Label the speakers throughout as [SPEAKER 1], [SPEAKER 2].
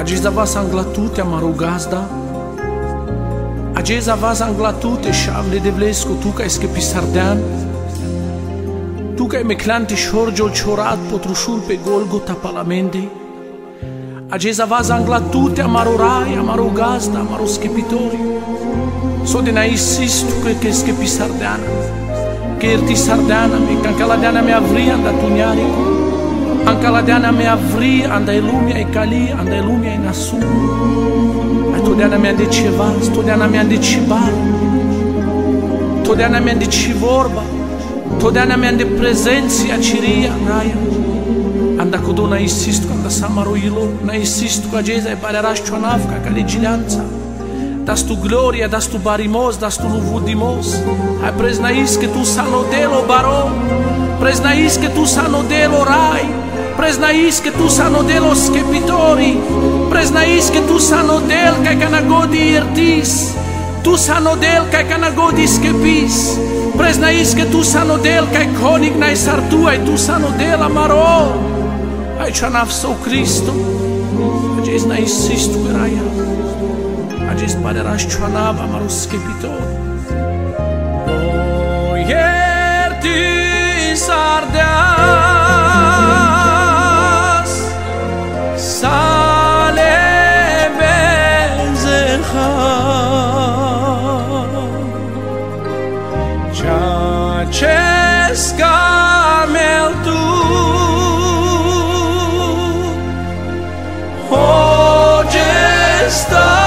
[SPEAKER 1] Ageza vas anglatute amaro gazda. Ageza vas anglatute shavle de vlesco tu ca eskepi sardean. Tu ca me clanti shorgiol chorat potrushul pe Golgota palamende. Ageza vas anglatute amaro rai, amaro gazda, amaro skepitori. So de na insistu que eskepi sardeana. Que erti sardeana me cancaladeana me avria anda tuniarico. Ancaladeana me avria anda ilumia e cali, anda ilumia e nasu. Ai todeana me ande cevas, todeana me ande cibar. Todeana me ande civorba. Todeana me ande presenția ciria raia. Anda cu na insistu anda samaro ilo, na insistu ca jeza e pareraș cionavca ca legileanța. Das tu gloria, das tu barimos, das tu luvudimos. Hai preznais que tu sanodelo baron, preznais que tu sanodelo rai, preznais que tu sanodelo skepitori, preznais que tu sanodel kai kanagodi irtis, tu sanodel kai kanagodi skepis, preznais que tu sanodel kai konig nai sartuai, tu sanodel amaro. Ai chanav sou Cristo, ajes na insistu raia. Agis pareraș cioanava amaro skepitor. O ierti sardeas sale bezeha ceace camel tu o gesta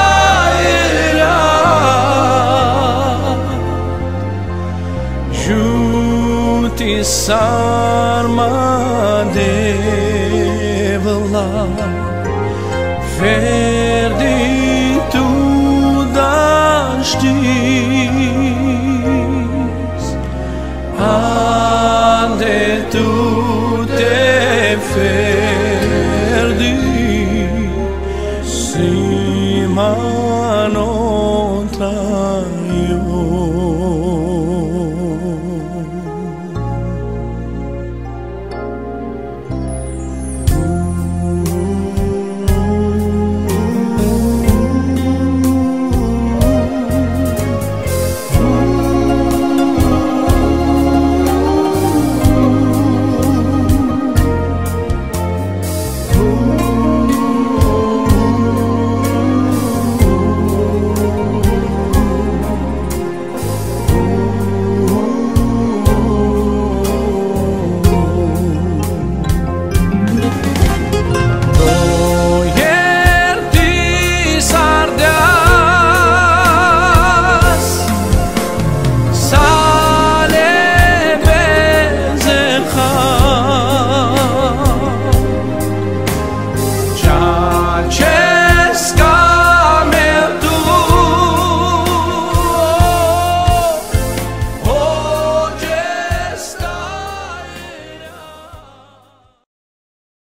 [SPEAKER 1] sarma devla verdi tu dastis ande tu te verdi